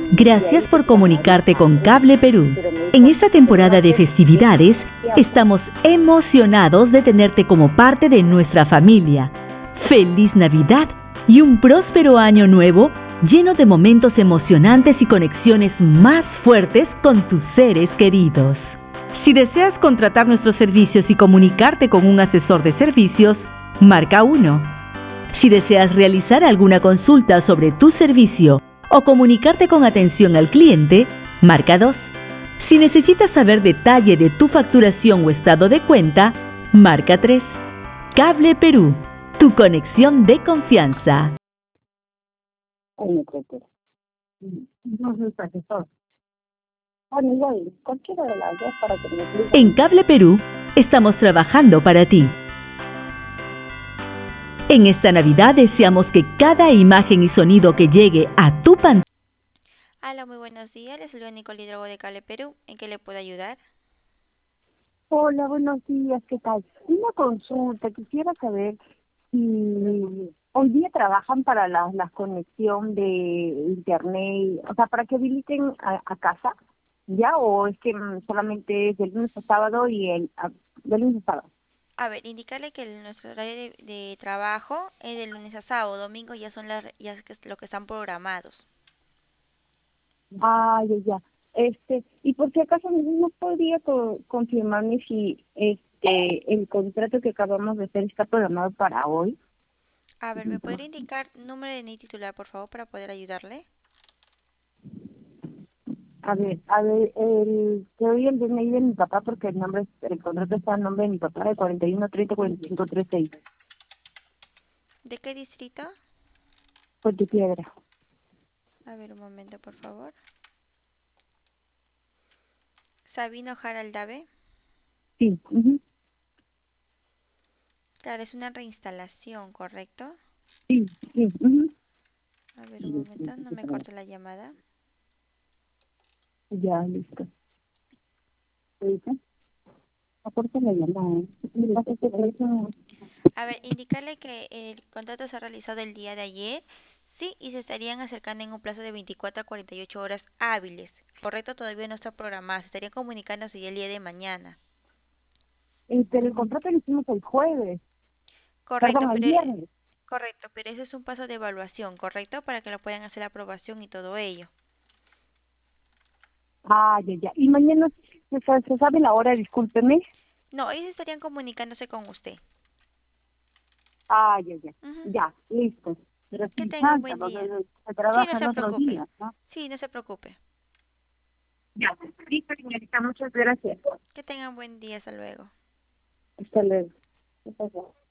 Gracias por comunicarte con Cable Perú. En esta temporada de festividades, estamos emocionados de tenerte como parte de nuestra familia. ¡Feliz Navidad y un próspero año nuevo lleno de momentos emocionantes y conexiones más fuertes con tus seres queridos! Si deseas contratar nuestros servicios y comunicarte con un asesor de servicios, marca 1. Si deseas realizar alguna consulta sobre tu servicio o comunicarte con atención al cliente, marca 2. Si necesitas saber detalle de tu facturación o estado de cuenta, marca 3. Cable Perú, tu conexión de confianza. No soy asesor. Bueno, igual, cualquiera de las dos para que me explique. En Cable Perú, estamos trabajando para ti. En esta Navidad deseamos que cada imagen y sonido que llegue a tu pantalla. Hola, muy buenos días. Les saluda Nicole Hidrogo de Cable Perú. ¿En qué le puedo ayudar? Hola, buenos días, ¿qué tal? Una consulta, quisiera saber si hoy día trabajan para la conexión de internet, o sea, para que habiliten a casa, ¿ya? ¿O es que solamente es de lunes a sábado y de lunes a sábado? A ver, indicarle que nuestro horario de trabajo es de lunes a sábado, domingo ya son ya es lo que están programados. Ah, ya, ya. Y por si acaso no podría confirmarme si el contrato que acabamos de hacer está programado para hoy. A ver, ¿me podría indicar número de NIE titular, por favor, para poder ayudarle? Te doy el DNI de mi papá porque el contrato está en nombre de mi papá de 41 30 45 36. ¿De qué distrito? Puente Piedra. A ver, un momento, por favor. Sabino Jaraldave. Sí. Ujú. Claro, es una reinstalación, ¿correcto? Sí, sí. Ujú. A ver, un momento, no me corte la llamada. Ya, listo. ¿Ahorita? Aporta la llamada. A ver, indicarle que el contrato se ha realizado el día de ayer, sí, y se estarían acercando en un plazo de 24 a 48 horas hábiles. Correcto, todavía no está programado, se estarían comunicándose ya el día de mañana. Pero el contrato lo hicimos el jueves. Correcto, Perdón, el pero viernes. ese es un paso de evaluación, ¿correcto? Para que lo puedan hacer la aprobación y todo ello. Ah, ya, ya. Y mañana se sabe la hora, discúlpeme. No, ellos estarían comunicándose con usted. Ah, ya, ya. Ujú. Ya, listo. Pero Que sin tengan falta, buen porque día. se Sí, no trabaja el se otro preocupe. día, ¿no? Sí, no se preocupe. Ya, listo, señorita. Muchas gracias. Que tengan buen día, hasta luego. Hasta luego. ¿Qué pasó?